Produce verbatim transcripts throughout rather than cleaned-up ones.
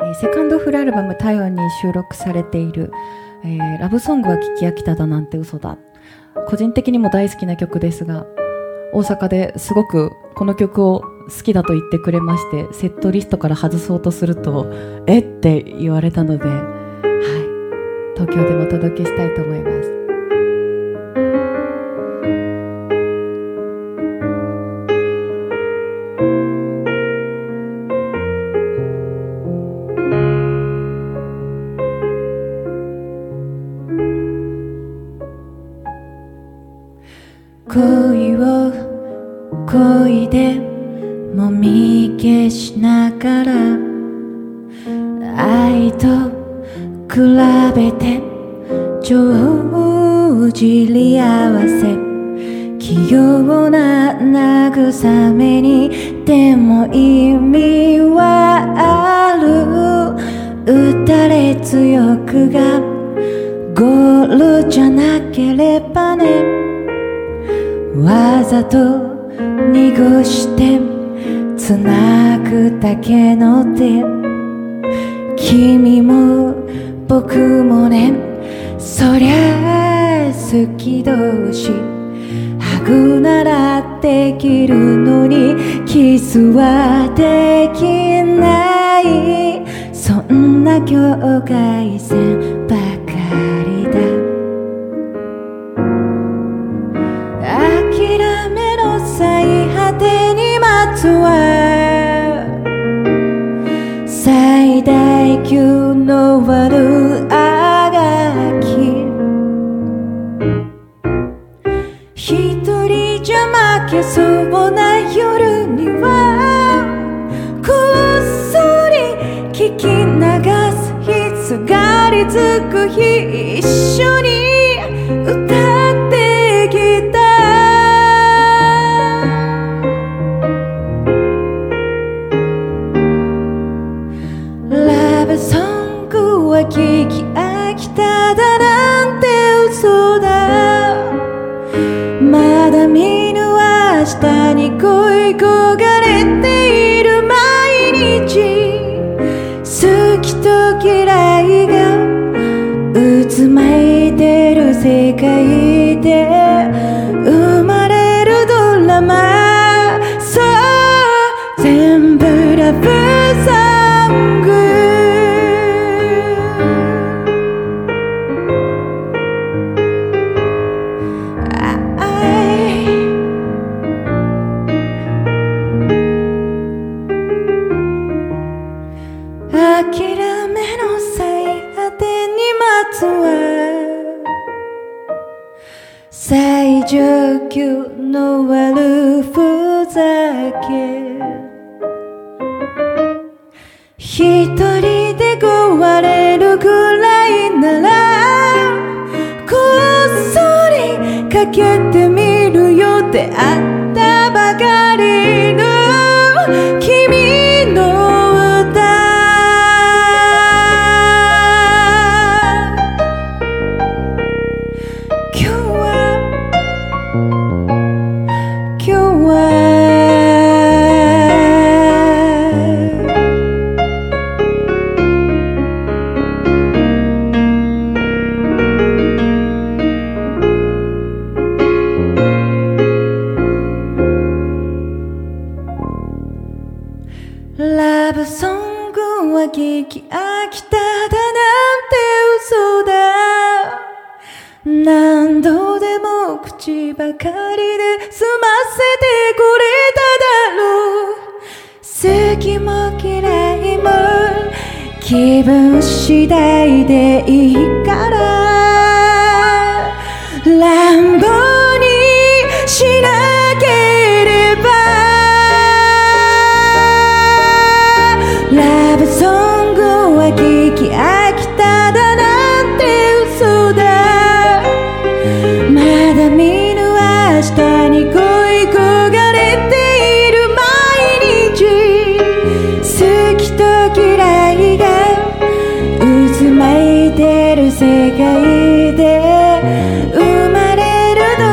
えー、セカンドフルアルバム「体温」に収録されている、えー、ラブソングは聞き飽きただなんて嘘だ。個人的にも大好きな曲ですが、大阪ですごくこの曲を好きだと言ってくれまして、セットリストから外そうとするとえって言われたので、はい、東京でもお届けしたいと思います。恋を恋でもみ消しながら、愛と比べて帳尻合わせ、器用な慰めにでも意味はある。打たれ強くがゴールじゃなければね、わざと濁してつなぐだけの手、君も僕もね、そりゃ好き同士ハグならできるのにキスはできない、そんな境界線ばかりだ。最果てに待つは最大級の悪あがき、一人じゃ負けそうな夜にはこっそり聞き流す日、すがりつく日、一緒に歌ってきた。聞き飽きただなんて嘘だ。まだ見ぬ明日に恋焦がれている毎日、好きと嫌いが渦巻いてる世界で生まれるドラマ、そう全部ラブソング。諦めの最果てに待つは最上級の悪ふざけ、一人で壊れるぐらいならこっそりかけてみるよ。出会ったばかりの君の歌、ラブソングは聞き飽きただなんて嘘だ。何度でも口ばかりで済ませてくれただろう。好きも嫌いも気分次第でいいから、乱暴にしなければ。ラブソングは聞き飽きただなんて嘘だ。まだ見ぬ明日に恋焦がれている毎日、好きと嫌いが渦巻いてる世界で生まれる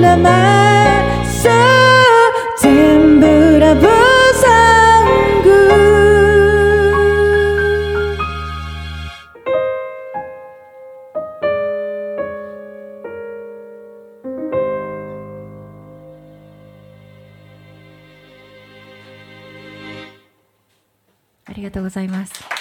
ままそう全部ラブソング。ありがとうございます。